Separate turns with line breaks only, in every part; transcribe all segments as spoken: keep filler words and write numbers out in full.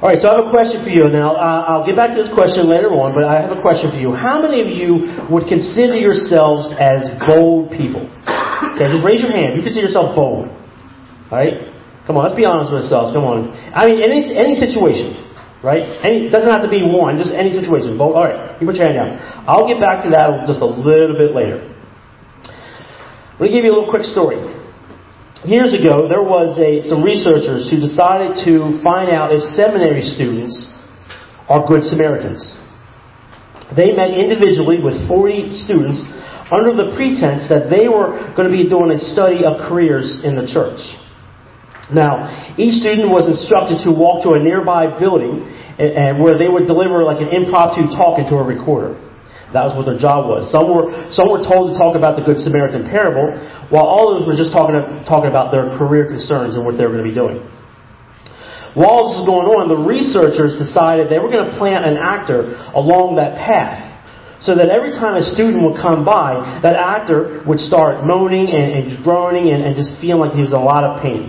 All right, so I have a question for you. Now, uh, I'll get back to this question later on, but I have a question for you. How many of you would consider yourselves as bold people? Okay, just raise your hand. You consider yourself bold. All right? Come on, let's be honest with ourselves. Come on. I mean, any any situation, right? Any, it doesn't have to be one, just any situation. Bold. All right, you put your hand down. I'll get back to that just a little bit later. Let me give you a little quick story. Years ago, there was a, some researchers who decided to find out if seminary students are good Samaritans. They met individually with forty students under the pretense that they were going to be doing a study of careers in the church. Now, each student was instructed to walk to a nearby building and, and where they would deliver like an impromptu talk into a recorder. That was what their job was. Some were some were told to talk about the Good Samaritan parable, while others were just talking talking about their career concerns and what they were going to be doing. While this was going on, the researchers decided they were going to plant an actor along that path, so that every time a student would come by, that actor would start moaning and, and groaning and, and just feeling like he was in a lot of pain.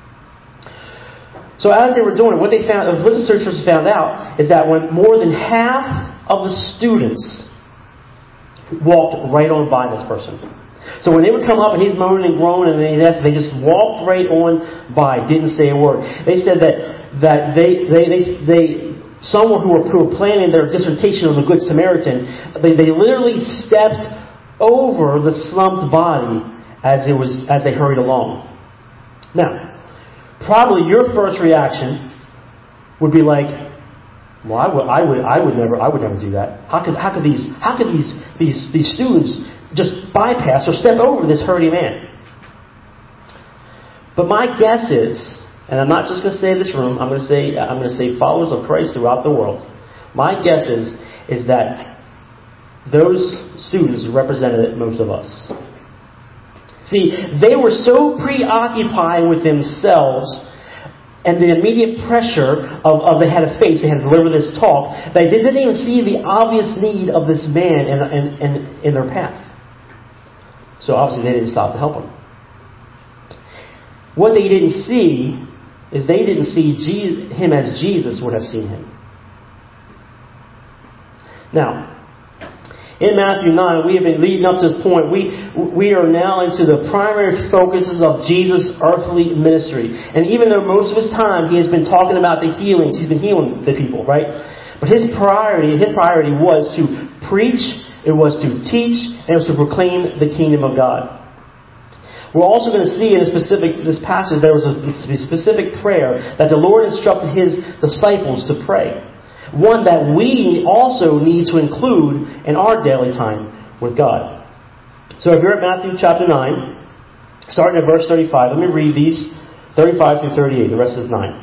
So as they were doing it, what they found, what the researchers found out is that when more than half of the students walked right on by this person. So when they would come up and he's moaning and groaning and they just walked right on by, didn't say a word. They said that that they they they, they someone who were, who were planning their dissertation on the Good Samaritan, they, they literally stepped over the slumped body as it was as they hurried along. Now, probably your first reaction would be like, Well, I would, I would, I would never, I would never do that. How could, how could these, how could these, these, these students just bypass or step over this hurting man? But my guess is, and I'm not just going to say in this room, I'm going to say, I'm going to say followers of Christ throughout the world. My guess is, is that those students represented most of us. See, they were so preoccupied with themselves and the immediate pressure of, of they had to face, they had to deliver this talk, they didn't even see the obvious need of this man in, in, in, in their path. So obviously they didn't stop to help him. What they didn't see is they didn't see Jesus, him as Jesus would have seen him. Now, in Matthew nine, we have been leading up to this point. We we are now into the primary focuses of Jesus' earthly ministry. And even though most of his time he has been talking about the healings, he's been healing the people, right? But his priority, his priority was to preach, it was to teach, and it was to proclaim the kingdom of God. We're also going to see in a specific this passage there was a specific prayer that the Lord instructed his disciples to pray. One that we also need to include in our daily time with God. So if you're at Matthew chapter nine, starting at verse thirty-five, let me read these, thirty-five through thirty-eight, the rest is nine.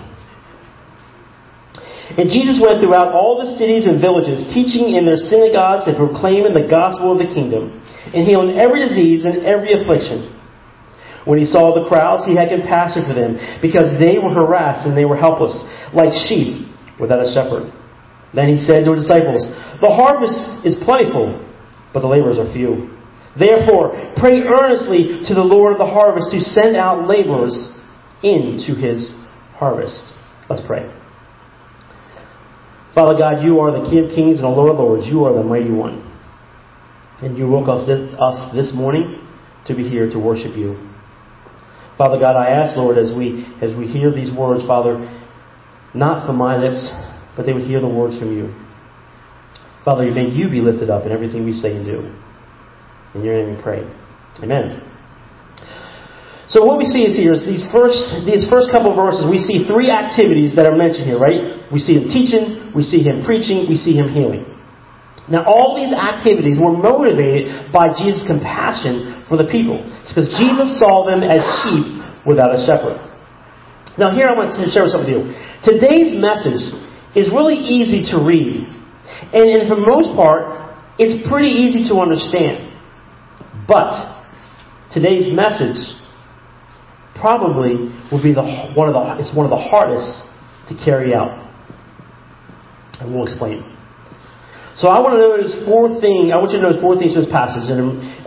And Jesus went throughout all the cities and villages, teaching in their synagogues and proclaiming the gospel of the kingdom, and healing every disease and every affliction. When he saw the crowds, he had compassion for them, because they were harassed and they were helpless, like sheep without a shepherd. Then he said to his disciples, "The harvest is plentiful, but the laborers are few. Therefore, pray earnestly to the Lord of the harvest to send out laborers into his harvest." Let's pray. Father God, you are the King of kings and the Lord of lords. You are the mighty one. And you woke us this morning to be here to worship you. Father God, I ask, Lord, as we as we hear these words, Father, not from my lips, but they would hear the words from you. Father, may you be lifted up in everything we say and do. In your name we pray. Amen. So what we see is here is these first these first couple of verses, we see three activities that are mentioned here, right? We see him teaching, we see him preaching, we see him healing. Now all these activities were motivated by Jesus' compassion for the people. It's because Jesus saw them as sheep without a shepherd. Now here I want to share something with you. Today's message is really easy to read. And, and for the most part, it's pretty easy to understand. But today's message probably will be the one of the it's one of the hardest to carry out. And we'll explain. So I want to notice four things. I want you to notice four things in this passage, and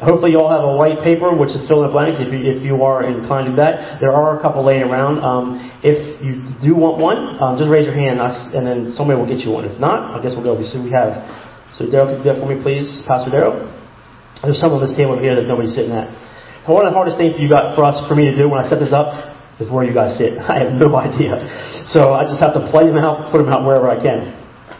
hopefully you all have a white paper, which is fill in the blanks if you, if you are inclined to do that. There are a couple laying around. Um, if you do want one, um, just raise your hand and then somebody will get you one. If not, I guess we'll go. So we have, so Daryl, could you do that for me, please? Pastor Daryl? There's some on this table over here that nobody's sitting at. So one of the hardest things for you got, for us, for me to do when I set this up is where you guys sit. I have no idea. So I just have to play them out, put them out wherever I can.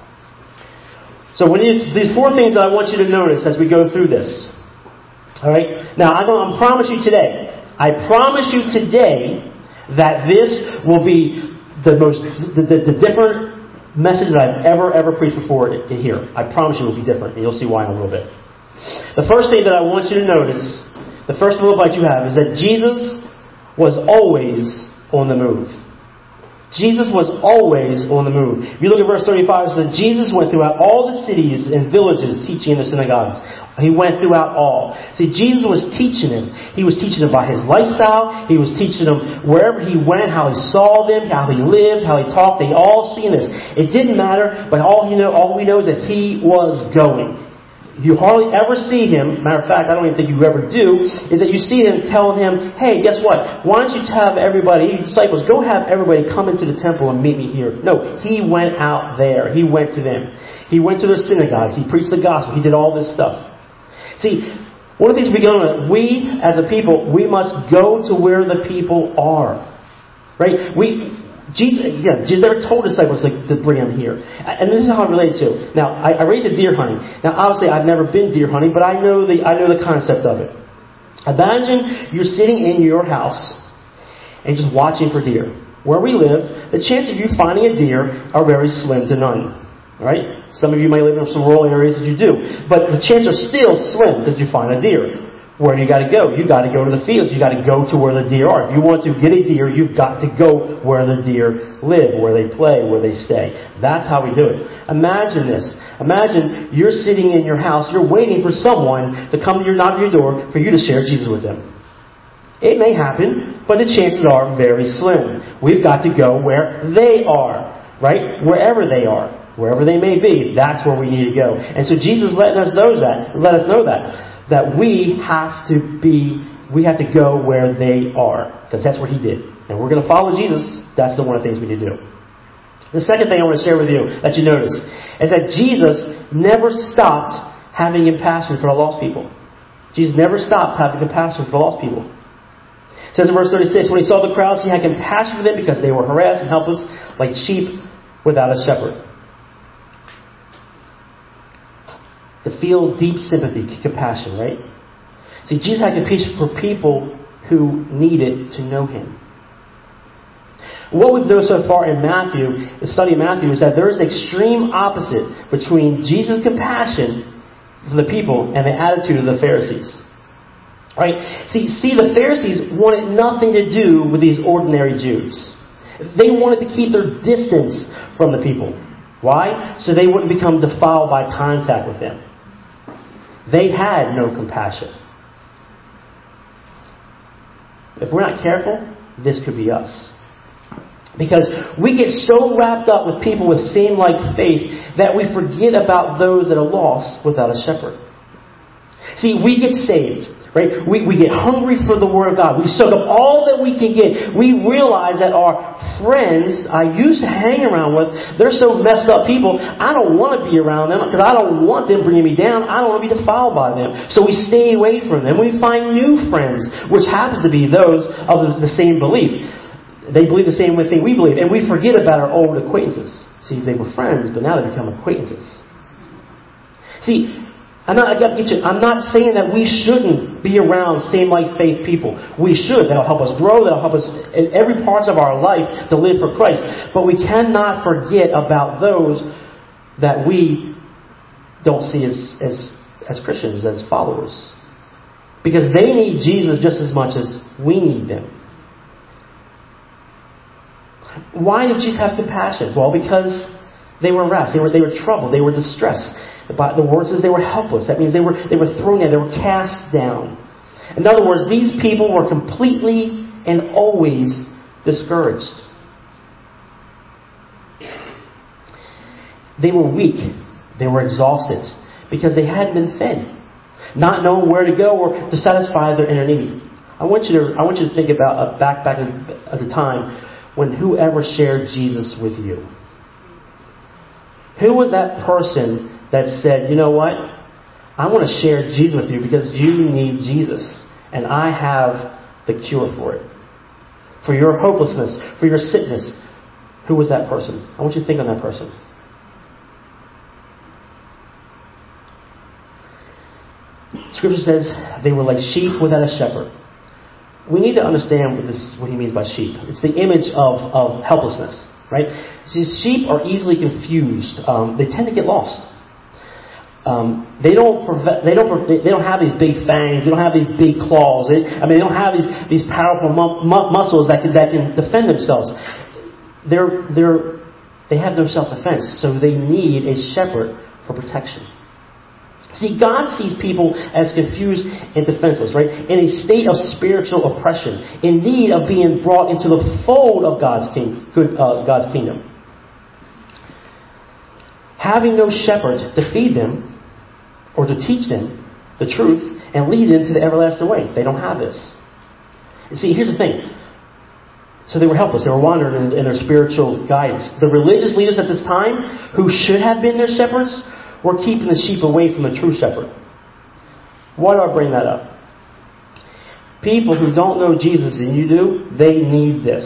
So when you, these four things that I want you to notice as we go through this. All right. Now I'm going to promise you today. I promise you today that this will be the most, the, the, the different message that I've ever ever preached before here. I promise you it will be different, and you'll see why in a little bit. The first thing that I want you to notice, the first little bite you have, is that Jesus was always on the move. Jesus was always on the move. If you look at verse thirty-five, it says, Jesus went throughout all the cities and villages teaching in the synagogues. He went throughout all. See, Jesus was teaching him. He was teaching him about his lifestyle. He was teaching him wherever he went, how he saw them, how he lived, how he talked. They all seen this. It didn't matter, but all, he know, all we know is that he was going. You hardly ever see him, matter of fact, I don't even think you ever do, is that you see him telling him, hey, guess what? Why don't you have everybody, disciples, go have everybody come into the temple and meet me here. No, he went out there. He went to them. He went to their synagogues. He preached the gospel. He did all this stuff. See, one of the things we go on, we as a people, we must go to where the people are. Right? We... Jesus, yeah, Jesus never told disciples to, to bring him here. And this is how I relate to. Now, I, I relate to deer hunting. Now, obviously, I've never been deer hunting, but I know the I know the concept of it. Imagine you're sitting in your house and just watching for deer. Where we live, the chances of you finding a deer are very slim to none. Right? Some of you may live in some rural areas that you do, but the chances are still slim that you find a deer. Where do you got to go? You got to go to the fields. You got to go to where the deer are. If you want to get a deer, you've got to go where the deer live, where they play, where they stay. That's how we do it. Imagine this. Imagine you're sitting in your house. You're waiting for someone to come to your knock on your door for you to share Jesus with them. It may happen, but the chances are very slim. We've got to go where they are, right? Wherever they are, wherever they may be. That's where we need to go. And so Jesus letting us know that. Let us know that. That we have to be, we have to go where they are. Because that's what he did. And we're going to follow Jesus. That's the one of the things we need to do. The second thing I want to share with you that you notice is that Jesus never stopped having compassion for the lost people. Jesus never stopped having compassion for the lost people. It says in verse thirty-six, when he saw the crowds, he had compassion for them because they were harassed and helpless like sheep without a shepherd. To feel deep sympathy, compassion, right? See, Jesus had compassion for people who needed to know him. What we've noticed so far in Matthew, the study of Matthew, is that there is an extreme opposite between Jesus' compassion for the people and the attitude of the Pharisees. Right? See, see, the Pharisees wanted nothing to do with these ordinary Jews. They wanted to keep their distance from the people. Why? So they wouldn't become defiled by contact with them. They had no compassion. If we're not careful, this could be us. Because we get so wrapped up with people with same-like faith that we forget about those that are lost without a shepherd. See, we get saved. Right? We, we get hungry for the Word of God. We soak up all that we can get. We realize that our friends I used to hang around with, they're so messed up people, I don't want to be around them because I don't want them bringing me down. I don't want to be defiled by them. So we stay away from them. We find new friends, which happens to be those of the same belief. They believe the same thing we believe. And we forget about our old acquaintances. See, they were friends, but now they become acquaintances. See, I'm not, I got to get you, I'm not saying that we shouldn't be around same-like faith people. We should. That'll help us grow. That'll help us in every part of our life to live for Christ. But we cannot forget about those that we don't see as, as, as Christians, as followers. Because they need Jesus just as much as we need them. Why did Jesus have compassion? Well, because they were harassed. They were, they were troubled. They were distressed. But the word says they were helpless. That means they were they were thrown down. They were cast down. In other words, these people were completely and always discouraged. They were weak. They were exhausted because they hadn't been fed. not knowing where to go or to satisfy their inner need. I want you to I want you to think about uh, back back at a time when whoever shared Jesus with you. Who was that person that said, you know what? I want to share Jesus with you because you need Jesus. And I have the cure for it. For your hopelessness, for your sickness. Who was that person? I want you to think on that person. Scripture says they were like sheep without a shepherd. We need to understand what this what he means by sheep. It's the image of, of helplessness, right? See, sheep are easily confused. Um, they tend to get lost. Um, they don't preve- they don't they don't have these big fangs. They don't have these big claws. They, I mean, they don't have these these powerful mu- mu- muscles that can that can defend themselves. They're they're they have no self defense, so they need a shepherd for protection. See, God sees people as confused and defenseless, right? In a state of spiritual oppression, in need of being brought into the fold of God's king, good, uh, God's kingdom. Having no shepherd to feed them or to teach them the truth and lead them to the everlasting way. They don't have this. You see, here's the thing. So they were helpless. They were wandering in, in their spiritual guidance. The religious leaders at this time, who should have been their shepherds, we're keeping the sheep away from the true shepherd. Why do I bring that up? People who don't know Jesus and you do, they need this.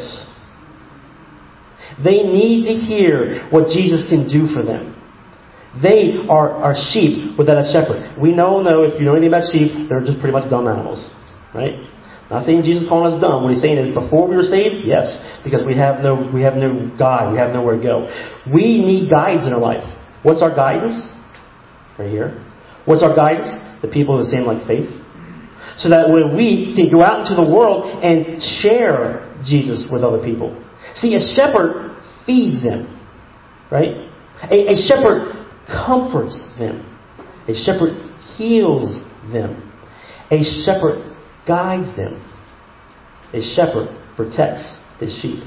They need to hear what Jesus can do for them. They are, are sheep without a shepherd. We know, know, if you know anything about sheep, they're just pretty much dumb animals. Right? Not saying Jesus calling us dumb. What he's saying is, before we were saved, yes, because we have no we have no guide, we have nowhere to go. We need guides in our life. What's our guidance? Right here. What's our guidance? The people of the same like faith. So that when we can go out into the world and share Jesus with other people. See, a shepherd feeds them. Right? A, a shepherd comforts them. A shepherd heals them. A shepherd guides them. A shepherd protects his sheep.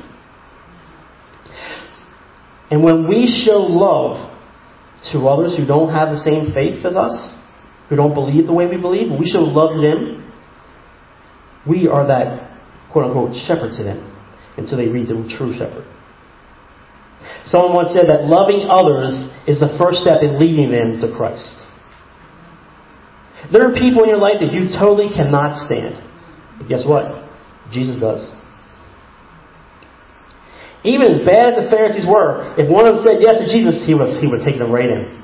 And when we show love to others who don't have the same faith as us, who don't believe the way we believe, when we show love to them, we are that quote-unquote shepherd to them until they reach the true shepherd. Someone once said that loving others is the first step in leading them to Christ. There are people in your life that you totally cannot stand. But guess what? Jesus does. Even as bad as the Pharisees were, if one of them said yes to Jesus, he would, he would take them right in.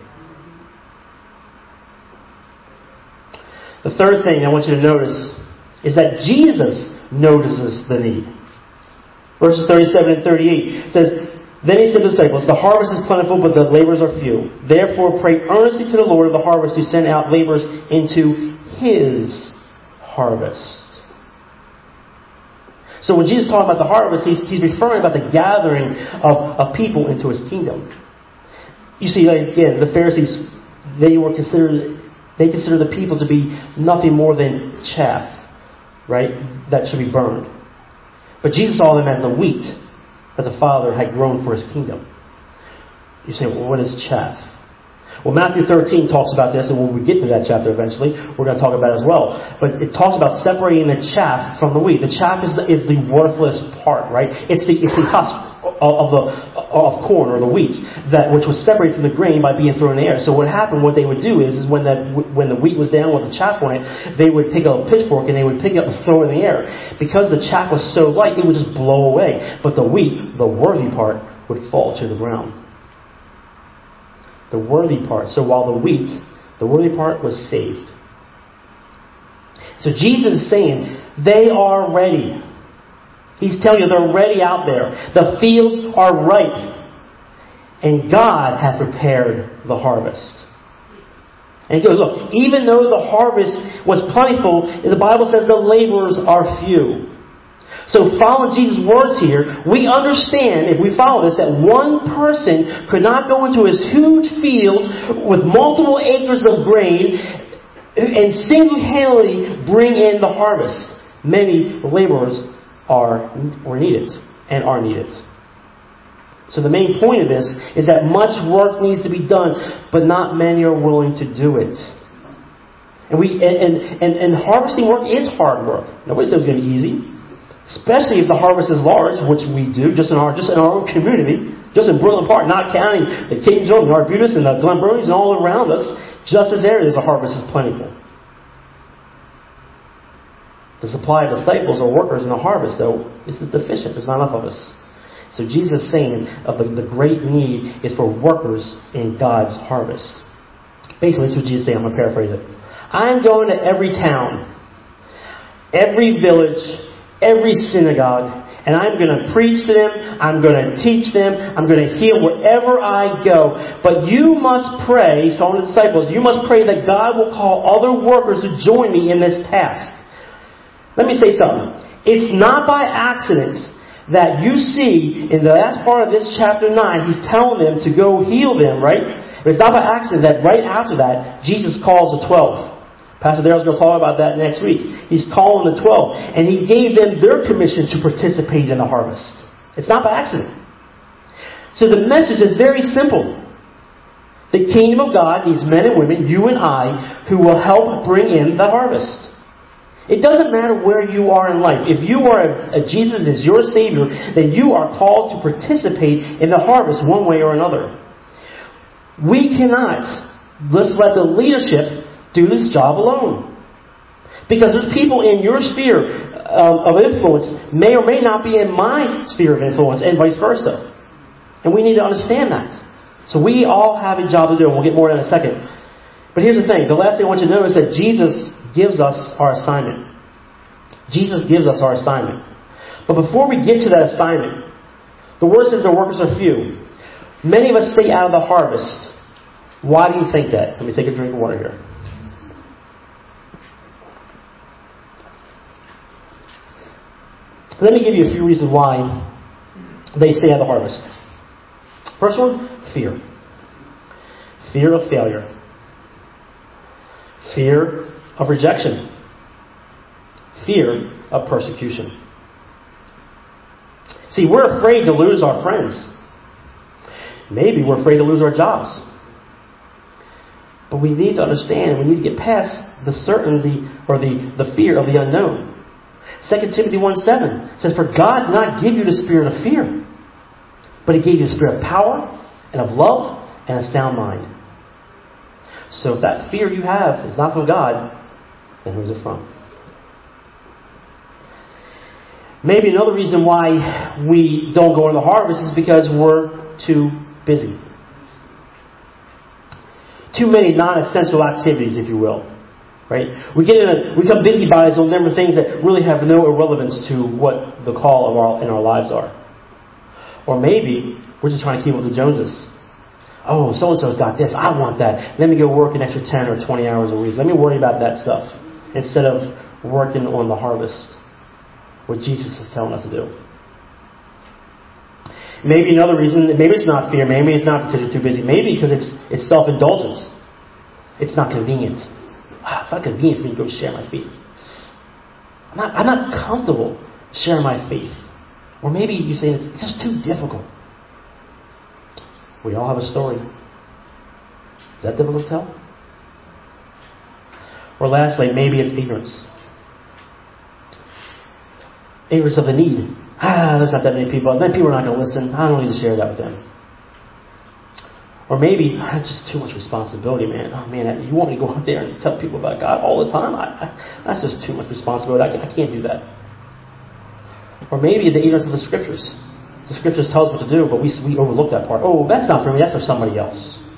The third thing I want you to notice is that Jesus notices the need. Verses thirty-seven and thirty-eight says, Then he said to the disciples, The harvest is plentiful, but the laborers are few. Therefore pray earnestly to the Lord of the harvest to send out laborers into His harvest. So when Jesus is talking about the harvest, he's, he's referring about the gathering of, of people into His kingdom. You see, like, again, the Pharisees, they were considered, they considered the people to be nothing more than chaff, right? That should be burned. But Jesus saw them as the wheat that the Father had grown for His kingdom. You say, well, what is chaff? Well, Matthew thirteen talks about this, and when we get to that chapter eventually, we're going to talk about it as well. But it talks about separating the chaff from the wheat. The chaff is the, is the worthless part, right? It's the, it's the husk of the of corn or the wheat that which was separated from the grain by being thrown in the air. So what happened? What they would do is, is when that when the wheat was down with the chaff on it, they would take a pitchfork and they would pick it up and throw it in the air. Because the chaff was so light, it would just blow away. But the wheat, the worthy part, would fall to the ground. The worthy part. So while the wheat, the worthy part was saved. So Jesus is saying, they are ready. He's telling you they're ready out there. The fields are ripe. And God hath prepared the harvest. And he goes, look, even though the harvest was plentiful, the Bible says the laborers are few. So following Jesus' words here, we understand, if we follow this, that one person could not go into his huge field with multiple acres of grain and single-handedly bring in the harvest. Many laborers are were needed and are needed. So the main point of this is that much work needs to be done, but not many are willing to do it. And we and, and, and, and harvesting work is hard work. Nobody says it's going to be easy. Especially if the harvest is large, which we do, just in our just in our own community, just in Brooklyn Park, not counting the Kingsville, the Arbutus, and the Glen Burnies, and all around us, just as there is, the harvest is plentiful. The supply of disciples or workers in the harvest, though, is deficient. There's not enough of us. So Jesus is saying of the, the great need is for workers in God's harvest. Basically, that's what Jesus is saying. I'm going to paraphrase it. I'm going to every town, every village, every synagogue, and I'm going to preach to them, I'm going to teach them, I'm going to heal wherever I go. But you must pray, so the disciples, you must pray that God will call other workers to join me in this task. Let me say something. It's not by accident that you see in the last part of this chapter nine, He's telling them to go heal them, right? But it's not by accident that right after that, Jesus calls the twelve. Pastor Daryl's going to talk about that next week. He's calling the twelve. And He gave them their commission to participate in the harvest. It's not by accident. So the message is very simple. The kingdom of God needs men and women, you and I, who will help bring in the harvest. It doesn't matter where you are in life. If you are a, a Jesus is your Savior, then you are called to participate in the harvest one way or another. We cannot just let the leadership do this job alone. Because there's people in your sphere um, of influence may or may not be in my sphere of influence, and vice versa. And we need to understand that. So we all have a job to do, and we'll get more in a second. But here's the thing. The last thing I want you to know is that Jesus gives us our assignment. Jesus gives us our assignment. But before we get to that assignment, the word says the workers are few. Many of us stay out of the harvest. Why do you think that? Let me take a drink of water here. Let me give you a few reasons why they stay out of the harvest. First one, fear. Fear of failure. Fear of rejection. Fear of persecution. See, we're afraid to lose our friends. Maybe we're afraid to lose our jobs. But we need to understand, we need to get past the certainty or the, the fear of the unknown. Second Timothy one seven says, for God did not give you the spirit of fear, but He gave you the spirit of power and of love and a sound mind. So if that fear you have is not from God, then who's it from? Maybe another reason why we don't go into the harvest is because we're too busy. Too many non-essential activities, if you will. Right? We get in a, we become busybodies on number of things that really have no irrelevance to what the call of our in our lives are. Or maybe we're just trying to keep up with the Joneses. Oh, so-and-so's got this. I want that. Let me go work an extra ten or twenty hours a week. Let me worry about that stuff instead of working on the harvest, what Jesus is telling us to do. Maybe another reason, maybe it's not fear. Maybe it's not because you're too busy. Maybe because it's it's self-indulgence. It's not convenient. Wow, it's not convenient for me to go share my faith. I'm not, I'm not comfortable sharing my faith. Or maybe you say it's just too difficult. We all have a story. Is that difficult to tell? Or lastly, maybe it's ignorance. Ignorance of the need. Ah, there's not that many people. Then people are not going to listen. I don't need to share that with them. Or maybe, ah, it's just too much responsibility, man. Oh, man, you want me to go out there and tell people about God all the time? I, I, that's just too much responsibility. I, I can't do that. Or maybe the ignorance of the Scriptures. The Scriptures tell us what to do, but we, we overlook that part. Oh, that's not for me. That's for somebody else.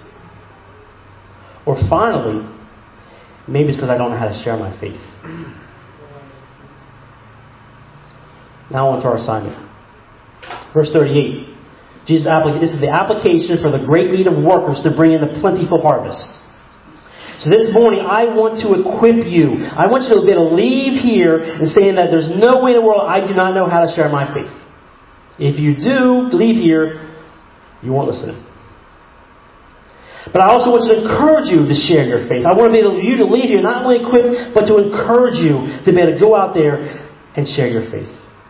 Or finally, maybe it's because I don't know how to share my faith. Now on to our assignment. Verse thirty-eight. Jesus applica- this is the application for the great need of workers to bring in the plentiful harvest. So this morning, I want to equip you. I want you to be able to leave here and saying that there's no way in the world I do not know how to share my faith. If you do leave here, you weren't listening. But I also want to encourage you to share your faith. I want to be able you to leave here not only equipped, but to encourage you to be able to go out there and share your faith.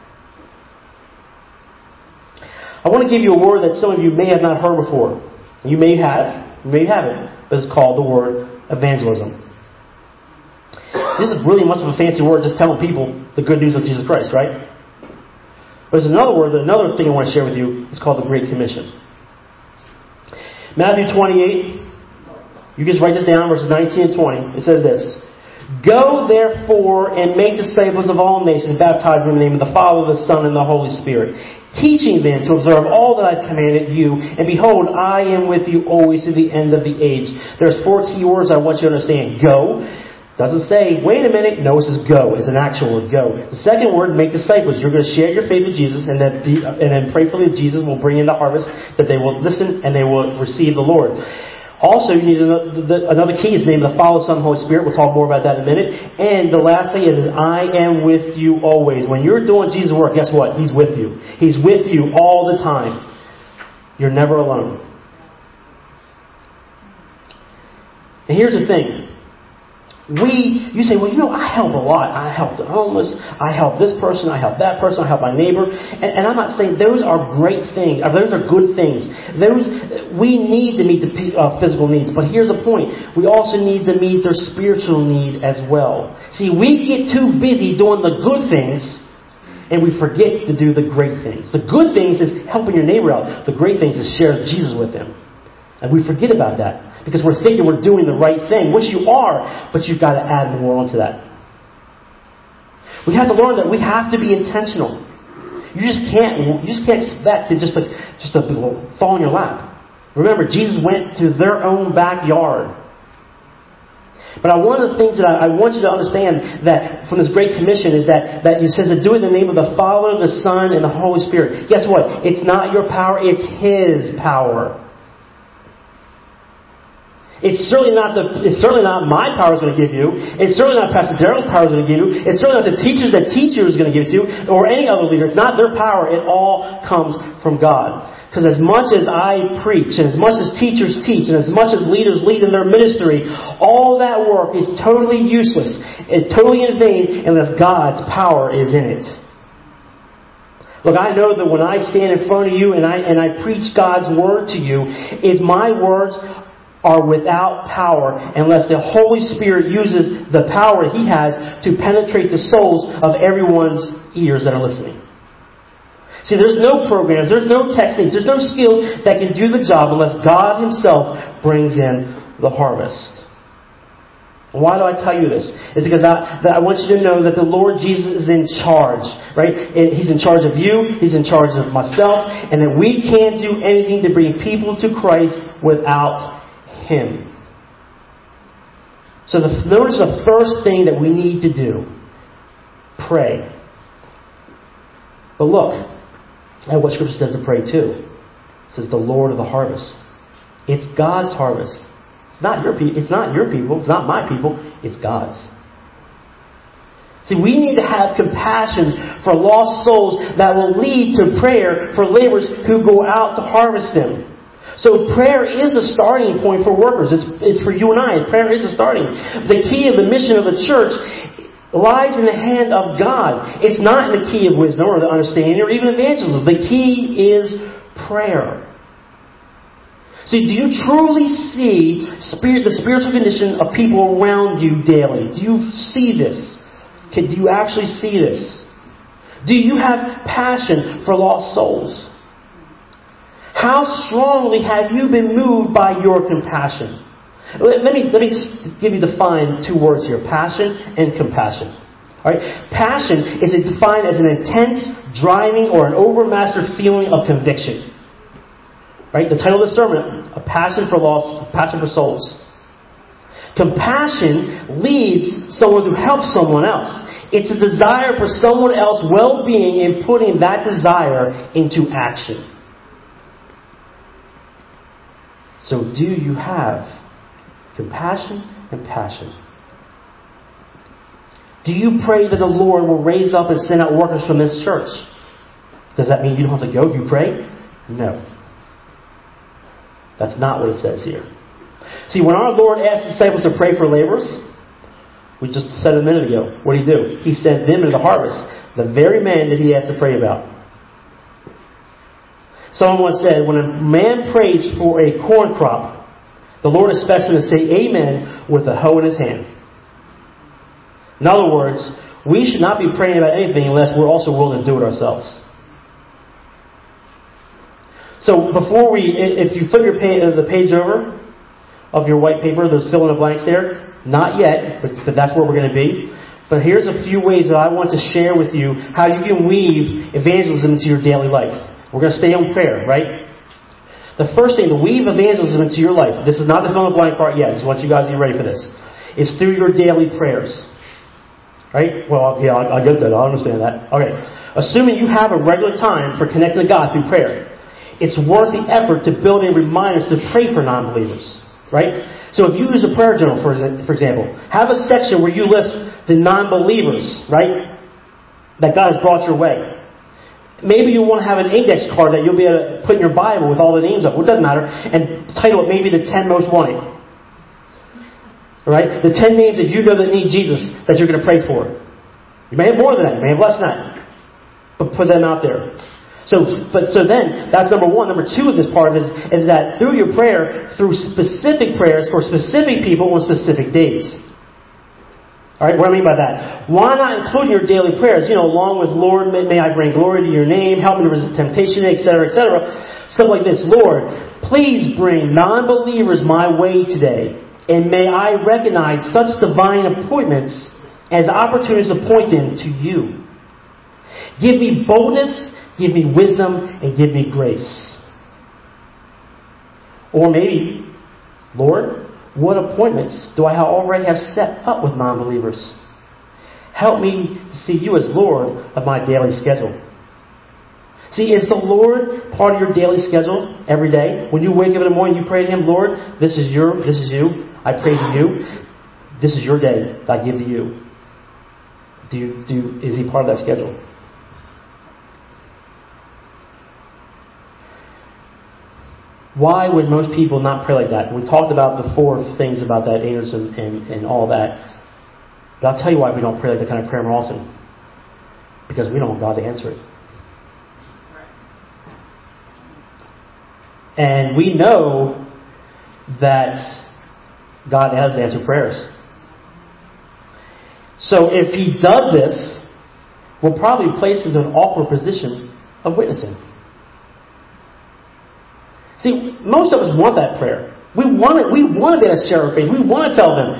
I want to give you a word that some of you may have not heard before. You may have, you may haven't, but it's called the word evangelism. This is really much of a fancy word, just telling people the good news of Jesus Christ, right? There's another word, another thing I want to share with you. It's called the Great Commission. Matthew twenty-eight, you just write this down, verses nineteen and twenty. It says this: Go therefore and make disciples of all nations, baptizing in the name of the Father, the Son, and the Holy Spirit, teaching them to observe all that I've commanded you. And behold, I am with you always to the end of the age. There's four key words I want you to understand. Go. Doesn't say, wait a minute. No, it says go. It's an actual word, go. The second word, make disciples. You're going to share your faith with Jesus, and then, and then prayerfully Jesus will bring in the harvest, that they will listen and they will receive the Lord. Also, you need another, another key is the name of the Father, Son, and Holy Spirit. We'll talk more about that in a minute. And the last thing is, I am with you always. When you're doing Jesus' work, guess what? He's with you. He's with you all the time. You're never alone. And here's the thing. We, you say, well, you know, I help a lot. I help the homeless. I help this person. I help that person. I help my neighbor. And, and I'm not saying those are great things. Or those are good things. Those we need to meet the uh, physical needs. But here's the point. We also need to meet their spiritual need as well. See, we get too busy doing the good things, and we forget to do the great things. The good things is helping your neighbor out. The great things is sharing Jesus with them. And we forget about that. Because we're thinking we're doing the right thing, which you are, but you've got to add more onto that. We have to learn that we have to be intentional. You just can't. You just can't expect to just to, just to fall in your lap. Remember, Jesus went to their own backyard. But one of the things that I, I want you to understand that from this Great Commission is that that it says to do it in the name of the Father, the Son, and the Holy Spirit. Guess what? It's not your power; it's His power. It's certainly not the. It's certainly not my power is going to give you. It's certainly not Pastor Daryl's power is going to give you. It's certainly not the teachers that teacher is going to give it to you, or any other leader. It's not their power. It all comes from God. Because as much as I preach, and as much as teachers teach, and as much as leaders lead in their ministry, all that work is totally useless. It's totally in vain unless God's power is in it. Look, I know that when I stand in front of you and I and I preach God's word to you, is my words are without power unless the Holy Spirit uses the power He has to penetrate the souls of everyone's ears that are listening. See, there's no programs, there's no techniques, there's no skills that can do the job unless God Himself brings in the harvest. Why do I tell you this? It's because I, that I want you to know that the Lord Jesus is in charge, right? He's in charge of you, He's in charge of myself, and that we can't do anything to bring people to Christ without Him. So the, notice the first thing that we need to do. Pray. But look at what Scripture says to pray too. It says the Lord of the harvest. It's God's harvest. It's not your people. It's not your people. It's not my people. It's God's. See, we need to have compassion for lost souls that will lead to prayer for laborers who go out to harvest them. So prayer is a starting point for workers. It's, it's for you and I. Prayer is a starting. The key of the mission of the church lies in the hand of God. It's not in the key of wisdom or the understanding or even evangelism. The key is prayer. See, do you truly see spirit, the spiritual condition of people around you daily? Do you see this? Can, do you actually see this? Do you have passion for lost souls? How strongly have you been moved by your compassion? Let me, let me give you define two words here. Passion and compassion. All right? Passion is defined as an intense, driving, or an overmastered feeling of conviction. Right? The title of the sermon, A Passion for Lost, Passion for Souls. Compassion leads someone to help someone else. It's a desire for someone else's well-being and putting that desire into action. So do you have compassion and passion? Do you pray that the Lord will raise up and send out workers from this church? Does that mean you don't have to go if you pray? No. That's not what it says here. See, when our Lord asked the disciples to pray for laborers, we just said a minute ago, what did He do? He sent them into the harvest, the very man that He asked to pray about. Someone once said, when a man prays for a corn crop, the Lord expects him to say amen with a hoe in his hand. In other words, we should not be praying about anything unless we're also willing to do it ourselves. So before we, if you flip your page, the page over of your white paper, there's fill in the blanks there. Not yet, but, but that's where we're going to be. But here's a few ways that I want to share with you how you can weave evangelism into your daily life. We're going to stay on prayer, right? The first thing to weave evangelism into your life, this is not the fill in the blank part yet, I just want you guys to be ready for this, is through your daily prayers. Right? Well, yeah, I, I get that. I understand that. Okay. Assuming you have a regular time for connecting to God through prayer, it's worth the effort to build in reminders to pray for non-believers. Right? So if you use a prayer journal, for, for example, have a section where you list the non-believers, right, that God has brought your way. Maybe you want to have an index card that you'll be able to put in your Bible with all the names of. Well, it doesn't matter. And title it maybe the ten most wanted. Right? The ten names that you know that need Jesus that you're going to pray for. You may have more than that. You may have less than that. But put them out there. So, but so then, that's number one. Number two of this part is, is that through your prayer, through specific prayers for specific people on specific days. Alright, what do I mean by that? Why not include your daily prayers? You know, along with, Lord, may, may I bring glory to your name, help me to resist temptation, et cetera, et cetera. Stuff like this. Lord, please bring non-believers my way today. And may I recognize such divine appointments as opportunities to point them to you. Give me boldness, give me wisdom, and give me grace. Or maybe, Lord, what appointments do I already have set up with non-believers? Help me to see you as Lord of my daily schedule. See, is the Lord part of your daily schedule every day? When you wake up in the morning, you pray to Him, Lord, this is your, this is you. I pray to you. This is your day that I give to you. Do you, do, is He part of that schedule? Why would most people not pray like that? We talked about the four things about that, angels and, and, and all that. But I'll tell you why we don't pray like that kind of prayer more often. Because we don't want God to answer it. And we know that God has answered prayers. So if He does this, we'll probably place us in an awkward position of witnessing. See, most of us want that prayer. We want it. We want to be able to share our faith. We want to tell them.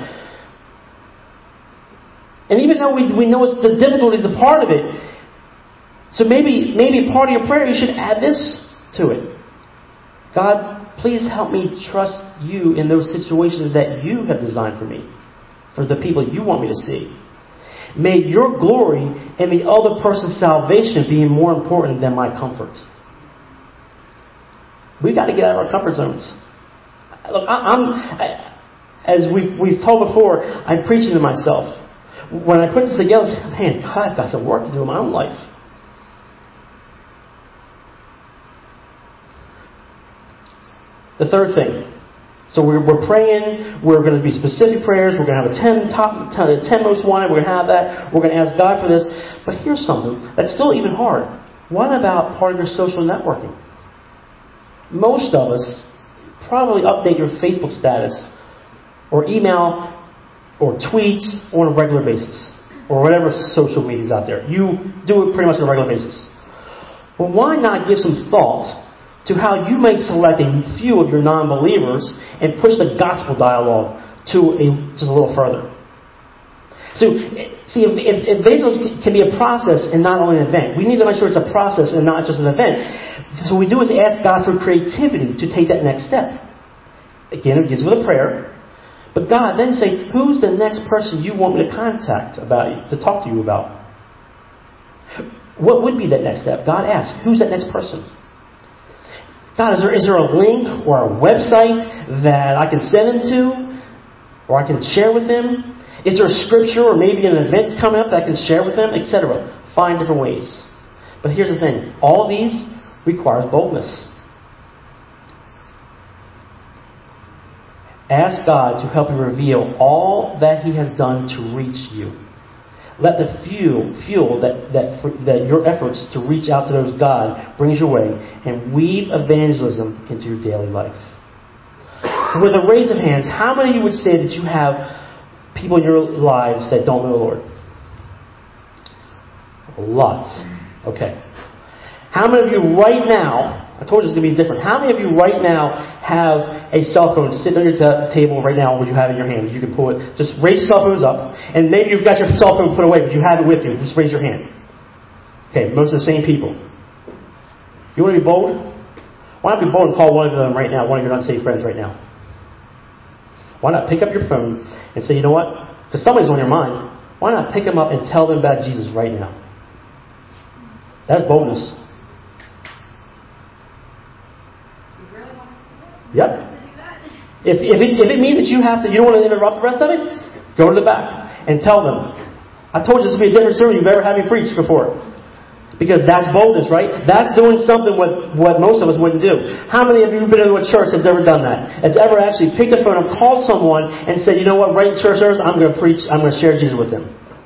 And even though we, we know it's, the difficulty is a part of it, so maybe maybe part of your prayer you should add this to it. God, please help me trust you in those situations that you have designed for me, for the people you want me to see. May your glory and the other person's salvation be more important than my comfort. We've got to get out of our comfort zones. Look, I, I'm, I, as we've, we've told before, I'm preaching to myself. When I put this together, I say, man, God, I've got some work to do in my own life. The third thing. So we're, we're praying. We're going to be specific prayers. We're going to have a ten top, ten most wanted. We're going to have that. We're going to ask God for this. But here's something that's still even hard. What about part of your social networking? Most of us probably update your Facebook status or email or tweet on a regular basis or whatever social media is out there. You do it pretty much on a regular basis. Well, why not give some thought to how you may select a few of your non-believers and push the gospel dialogue to a, just a little further? So, see, if, if evangelism can be a process and not only an event. We need to make sure it's a process and not just an event. So what we do is ask God for creativity to take that next step. Again, it begins with a prayer. But God, then say, who's the next person you want me to contact about, to talk to you about? What would be that next step? God asks, who's that next person? God, is there, is there a link or a website that I can send them to? Or I can share with them? Is there a scripture or maybe an event coming up that I can share with them, et cetera? Find different ways. But here's the thing. All of these requires boldness. Ask God to help you reveal all that He has done to reach you. Let the fuel, fuel that, that, that your efforts to reach out to those God brings your way and weave evangelism into your daily life. With a raise of hands, how many of you would say that you have people in your lives that don't know the Lord? Lots. Okay. How many of you right now, I told you it's going to be different. How many of you right now have a cell phone sitting on your t- table right now where you have it in your hand? You can pull it. Just raise your cell phones up. And maybe you've got your cell phone put away, but you have it with you. Just raise your hand. Okay, most of the same people. You want to be bold? Why not be bold and call one of them right now, one of your unsafe friends right now? Why not pick up your phone and say, you know what? Because somebody's on your mind. Why not pick them up and tell them about Jesus right now? That's boldness.
You really want to see that?
Yep. If, if, it, if it means that you have to, you don't want to interrupt the rest of it, go to the back and tell them. I told you this would be a different sermon you've ever had me preach before. Because that's boldness, right? That's doing something what, what most of us wouldn't do. How many of you have been in a church that's ever done that? That's ever actually picked the phone up, called someone, and said, you know what, right in church service, I'm going to preach, I'm going to share Jesus with them.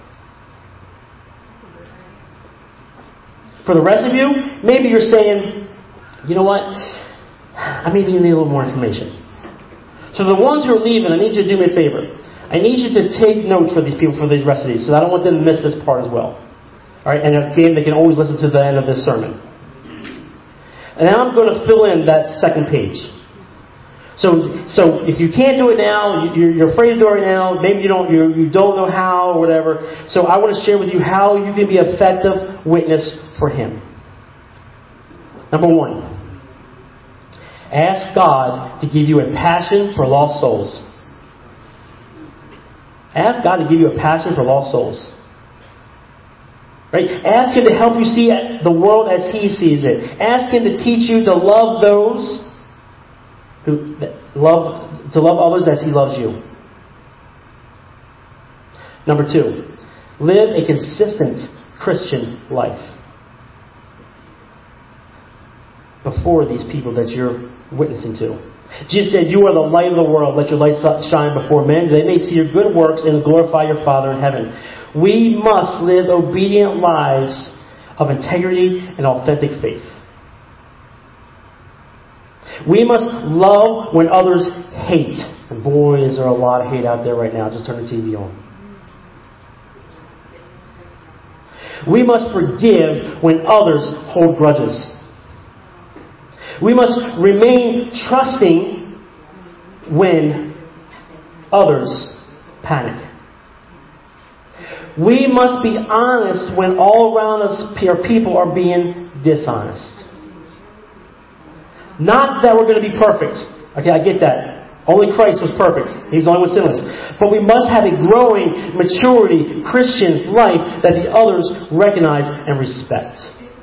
For the rest of you, maybe you're saying, you know what, I maybe need a little more information. So the ones who are leaving, I need you to do me a favor. I need you to take notes for these people for these rest of these, so I don't want them to miss this part as well. All right, and again, they can always listen to the end of this sermon. And now I'm going to fill in that second page. So, so if you can't do it now, you're, you're afraid to do it right now. Maybe you don't, you, you don't know how or whatever. So I want to share with you how you can be an effective witness for Him. Number one, ask God to give you a passion for lost souls. Ask God to give you a passion for lost souls. Right? Ask Him to help you see the world as He sees it. Ask Him to teach you to love those who love to love others as He loves you. Number two, live a consistent Christian life before these people that you're witnessing to. Jesus said, "You are the light of the world. Let your light shine before men, that they may see your good works and glorify your Father in heaven." We must live obedient lives of integrity and authentic faith. We must love when others hate. And boy, is there a lot of hate out there right now. Just turn the T V on. We must forgive when others hold grudges. We must remain trusting when others panic. We must be honest when all around us people are being dishonest. Not that we're going to be perfect. Okay, I get that. Only Christ was perfect. He's the only one sinless. But we must have a growing maturity Christian life that the others recognize and respect.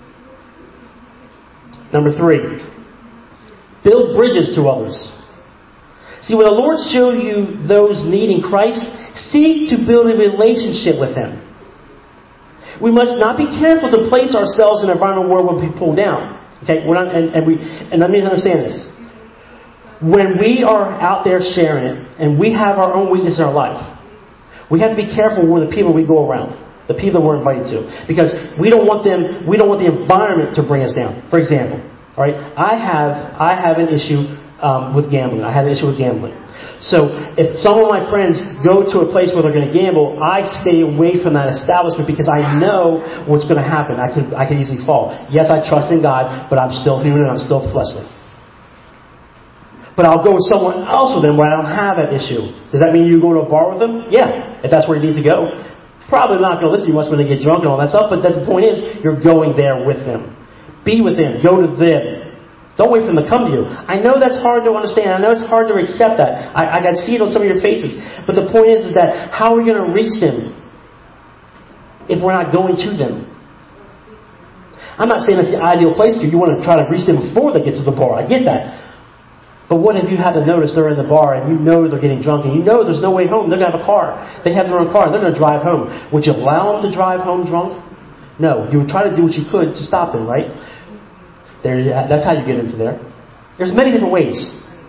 Number three, build bridges to others. See, when the Lord shows you those needing Christ, seek to build a relationship with Him. We must not be careful to place ourselves in an environment where we'll be pulled down. Okay, we're not, and, and we and let me understand this. When we are out there sharing it, and we have our own weakness in our life, we have to be careful with the people we go around, the people that we're invited to, because we don't want them. We don't want the environment to bring us down. For example, all right, I have I have an issue um, with gambling. I have an issue with gambling. So if some of my friends go to a place where they're going to gamble, I stay away from that establishment because I know what's going to happen. I could I could easily fall. Yes, I trust in God, but I'm still human and I'm still fleshly. But I'll go somewhere else with them where I don't have that issue. Does that mean you go to a bar with them? Yeah, if that's where you need to go. Probably not going to listen to you much when they get drunk and all that stuff, but the point is, you're going there with them. Be with them. Go to them. Don't wait for them to come to you. I know that's hard to understand. I know it's hard to accept that. I, I got to see it on some of your faces. But the point is, is that how are we going to reach them if we're not going to them? I'm not saying that's the ideal place for you. You want to try to reach them before they get to the bar. I get that. But what if you happen to notice they're in the bar and you know they're getting drunk and you know there's no way home? They're going to have a car. They have their own car. They're going to drive home. Would you allow them to drive home drunk? No. You would try to do what you could to stop them, right? There, that's how you get into there. There's many different ways.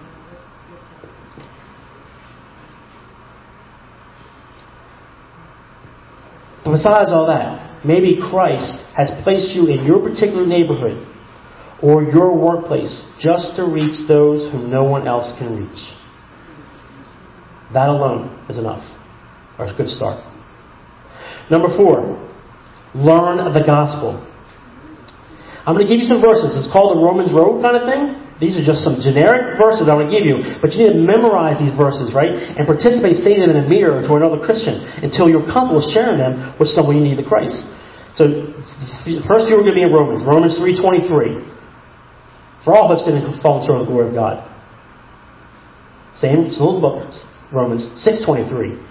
But besides all that, maybe Christ has placed you in your particular neighborhood or your workplace just to reach those whom no one else can reach. That alone is enough. Or a good start. Number four, learn the gospel. I'm going to give you some verses. It's called the Romans Road kind of thing. These are just some generic verses I'm going to give you. But you need to memorize these verses, right? And participate, stating them in a mirror to another Christian until you're comfortable sharing them with someone you need to Christ. So, the first few are going to be in Romans. Romans three twenty-three. For all have sinned and fallen short of the glory of God. Same, it's a little book. Romans six twenty-three.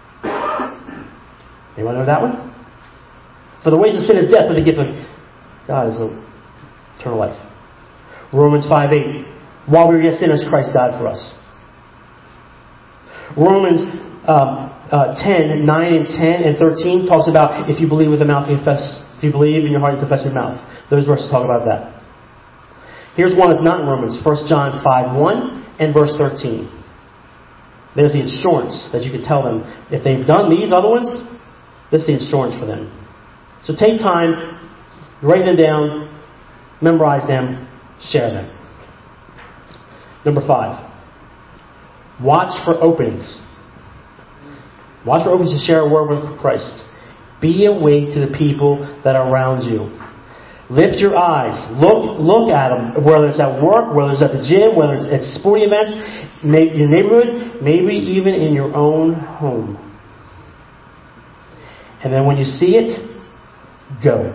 Anyone know that one? For the wages of sin is death, but the gift of God is eternal life. Romans five eight. While we were yet sinners, Christ died for us. Romans um, uh, ten nine and ten and thirteen talks about if you believe with the mouth, you confess. If you believe in your heart, you confess with your mouth. Those verses talk about that. Here's one that's not in Romans. First John five one and verse thirteen. There's the insurance that you can tell them. If they've done these other ones, this is the insurance for them. So take time, write them down, memorize them, share them. Number five, watch for openings. Watch for openings to share a word with Christ. Be awake to the people that are around you. Lift your eyes. Look look at them, whether it's at work, whether it's at the gym, whether it's at sporting events, maybe your neighborhood, maybe even in your own home. And then when you see it, go.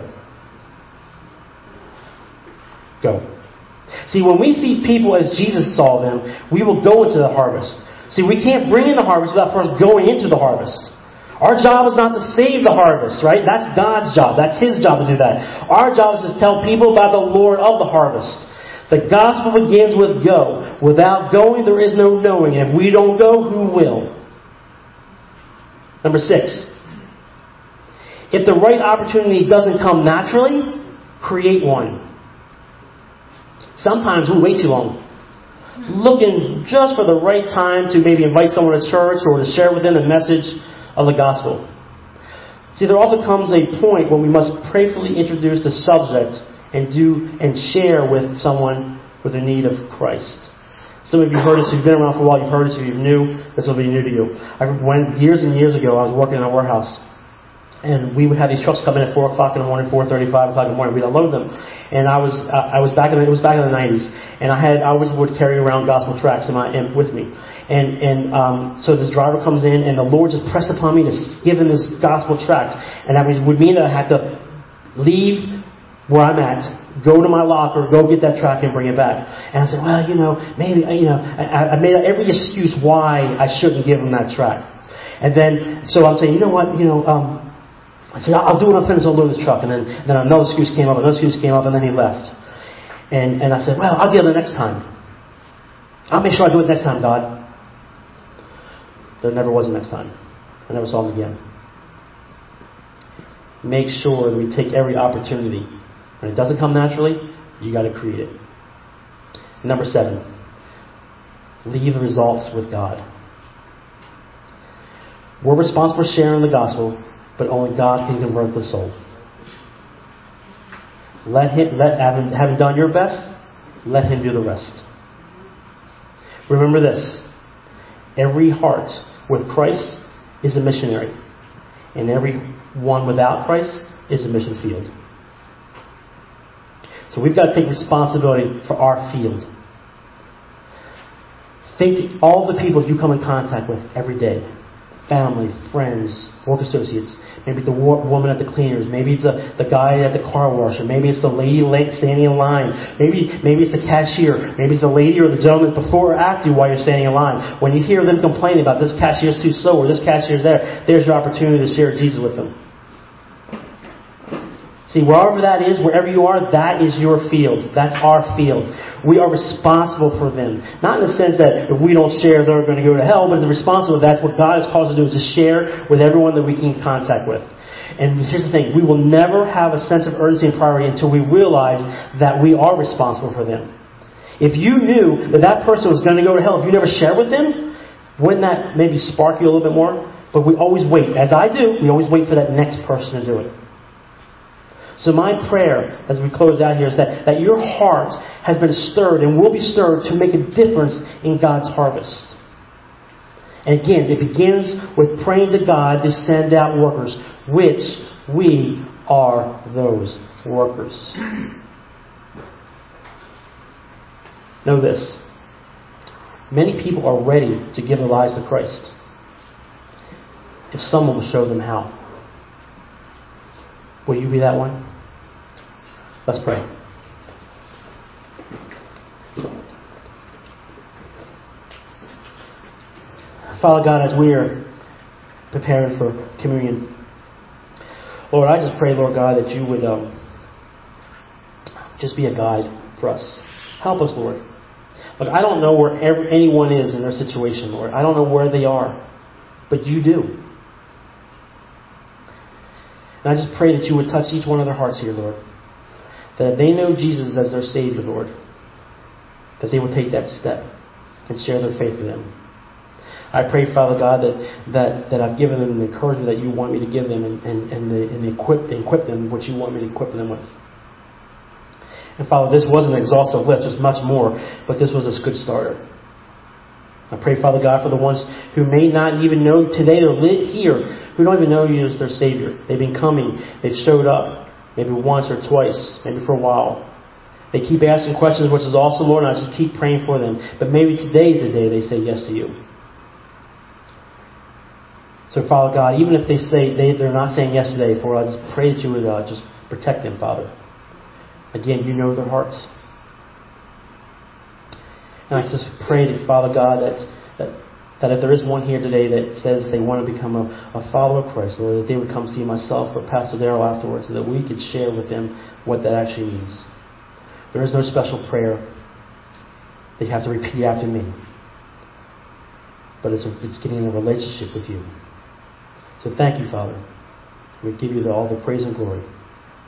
Go. See, when we see people as Jesus saw them, we will go into the harvest. See, we can't bring in the harvest without first going into the harvest. Our job is not to save the harvest, right? That's God's job. That's His job to do that. Our job is to tell people about the Lord of the harvest. The gospel begins with go. Without going, there is no knowing. If we don't go, who will? Number six. If the right opportunity doesn't come naturally, create one. Sometimes we wait too long. Looking just for the right time to maybe invite someone to church or to share with them the message of the gospel. See, there also comes a point when we must prayerfully introduce the subject and do and share with someone with a need of Christ. Some of you heard this. If you've been around for a while, you've heard this. If you're new, this will be new to you. I went years and years ago. I was working in a warehouse. And we would have these trucks come in at four o'clock in the morning, four thirty, five o'clock in the morning. We'd unload them, and I was uh, I was back in the, it was back in the nineties, and I had I always would carry around gospel tracts in my in, with me, and and um, so this driver comes in, and the Lord just pressed upon me to give him this gospel tract, and that would mean that I had to leave where I'm at, go to my locker, go get that tract and bring it back. And I said, well, you know, maybe you know, I, I made every excuse why I shouldn't give him that tract, and then so I'm saying, you know what, you know. Um, I said, I'll do it when I'm finished, I'll load this truck. And then, then another excuse came up, another excuse came up, and then he left. And and I said, well, I'll get it next time. I'll make sure I do it next time, God. There never was a next time. I never saw him again. Make sure that we take every opportunity. When it doesn't come naturally, you got to create it. Number seven, leave the results with God. We're responsible for sharing the gospel, but only God can convert the soul. Let him, let having, having done your best, let Him do the rest. Remember this: every heart with Christ is a missionary, and every one without Christ is a mission field. So we've got to take responsibility for our field. Think all the people you come in contact with every day. Family, friends, work associates. Maybe it's the woman at the cleaners. Maybe it's the, the guy at the car washer. Maybe it's the lady late standing in line. Maybe maybe it's the cashier. Maybe it's the lady or the gentleman before or after you while you're standing in line. When you hear them complaining about this cashier's too slow or this cashier's there, there's your opportunity to share Jesus with them. See, wherever that is, wherever you are, that is your field. That's our field. We are responsible for them. Not in the sense that if we don't share, they're going to go to hell, but the responsible, that's what God has called us to do, is to share with everyone that we can contact with. And here's the thing, we will never have a sense of urgency and priority until we realize that we are responsible for them. If you knew that that person was going to go to hell, if you never share with them, wouldn't that maybe spark you a little bit more? But we always wait. As I do, we always wait for that next person to do it. So my prayer as we close out here is that, that your heart has been stirred and will be stirred to make a difference in God's harvest. And again, it begins with praying to God to send out workers, which we are those workers. Know this. Many people are ready to give their lives to Christ if someone will show them how. Will you be that one? Let's pray. Father God, as we are preparing for communion, Lord, I just pray, Lord God, that you would um, just be a guide for us. Help us, Lord. Look, I don't know where every, anyone is in their situation, Lord. I don't know where they are, but you do. And I just pray that you would touch each one of their hearts here, Lord. That if they know Jesus as their Savior, Lord, that they will take that step and share their faith with them. I pray, Father God, that, that, that I've given them the encouragement that you want me to give them and, and, and, the, and the equip, equip them what you want me to equip them with. And Father, this wasn't an exhaustive list, there's much more, but this was a good starter. I pray, Father God, for the ones who may not even know today they're lit here, who don't even know you as their Savior. They've been coming, they've showed up, maybe once or twice, maybe for a while. They keep asking questions, which is awesome, Lord, and I just keep praying for them. But maybe today's the day they say yes to you. So, Father God, even if they say they, they're not saying yes today, for I just pray that you would uh, just protect them, Father. Again, you know their hearts. And I just pray that, Father God, that, that, that if there is one here today that says they want to become a, a follower of Christ, Lord, that they would come see myself or Pastor Darrell afterwards, so that we could share with them what that actually means. There is no special prayer. They have to repeat after me. But it's, a, it's getting a relationship with you. So thank you, Father. We give you the, all the praise and glory.